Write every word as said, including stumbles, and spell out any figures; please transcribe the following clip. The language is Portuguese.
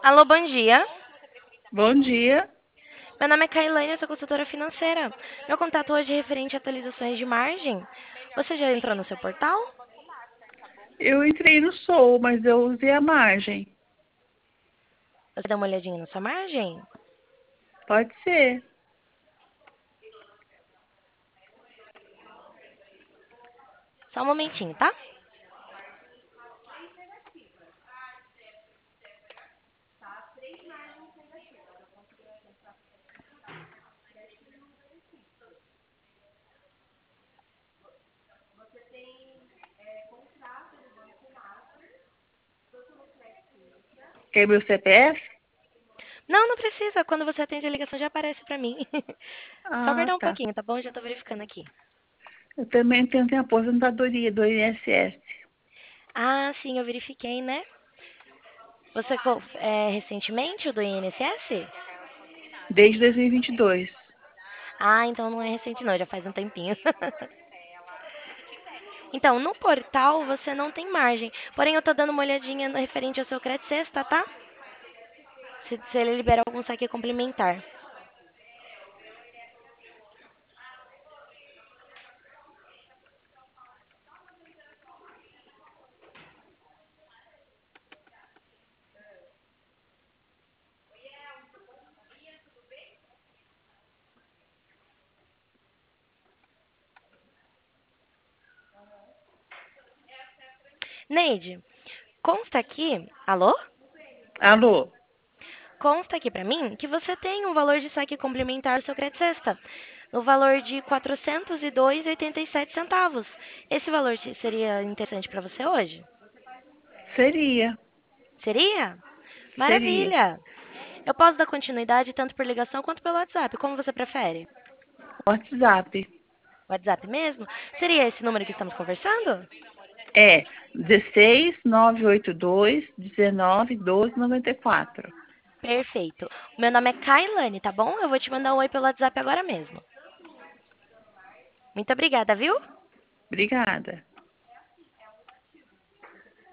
Alô, bom dia. Bom dia. Meu nome é Kailane, eu sou consultora financeira. Meu contato hoje é referente a atualizações de margem. Você já entrou no seu portal? Eu entrei no Soul, mas eu usei a margem. Você deu uma olhadinha na sua margem? Pode ser. Só um momentinho, tá? Quer meu C P F? Não, não precisa. Quando você atende a ligação já aparece pra mim. Só Ah, aguardar um tá. pouquinho, tá bom? Já tô verificando aqui. Eu também tenho tenho aposentadoria do I N S S. Ah, sim, eu verifiquei, né? Você co- é, recentemente o do I N S S? Desde dois mil e vinte e dois. Ah, então não é recente não, já faz um tempinho. Então, no portal você não tem margem. Porém, eu tô dando uma olhadinha no referente ao seu crédito sexta, tá? Se, se ele libera algum saque complementar. Neide, consta aqui. Alô? Alô? Consta aqui pra mim que você tem um valor de saque complementar no seu crédito sexta. No valor de quatrocentos e dois e oitenta e sete centavos. Esse valor se- seria interessante pra você hoje? Seria. Seria? Seria. Maravilha! Eu posso dar continuidade tanto por ligação quanto pelo WhatsApp, como você prefere? WhatsApp. WhatsApp mesmo? Seria esse número que estamos conversando? É dezesseis, nove oito dois, dezenove, doze, noventa e quatro. Perfeito. Meu nome é Kailane, tá bom? Eu vou te mandar um oi pelo WhatsApp agora mesmo. Muito obrigada, viu? Obrigada.